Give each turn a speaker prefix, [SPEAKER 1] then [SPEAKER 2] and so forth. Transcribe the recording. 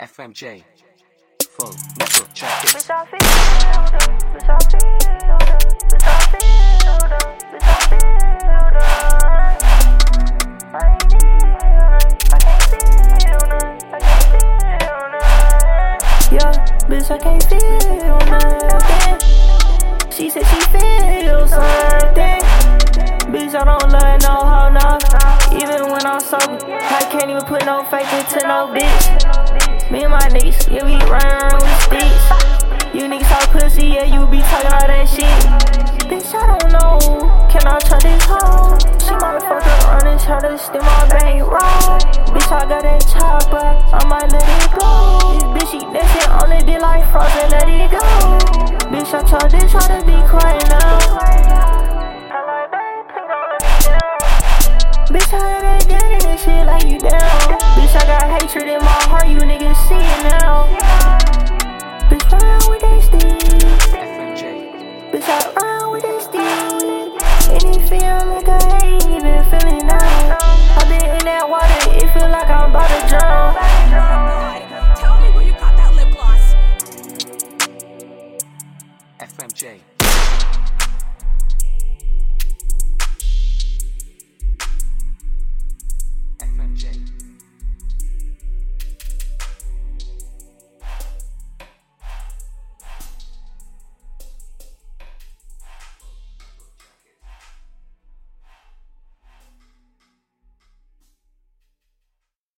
[SPEAKER 1] FMJ, full network, check it.
[SPEAKER 2] Bitch, I feel them. Bitch, I feel them. Bitch, I feel them. Bitch, I feel them. I ain't feel them. I can't feel them. I can't feel them. Yeah, bitch, I can't feel nothing. She said she feels something. Bitch, I don't love no hoe, no. Even when I'm sober, I can't even put no faith into no bitch. Me and my niggas, yeah, we run around with sticks. You niggas talk pussy, yeah, you be talking all that shit. Bitch, I don't know, can I try this hoe? She motherfucker running, try to steal my bankroll. Bitch, I got that chopper, I might let it go.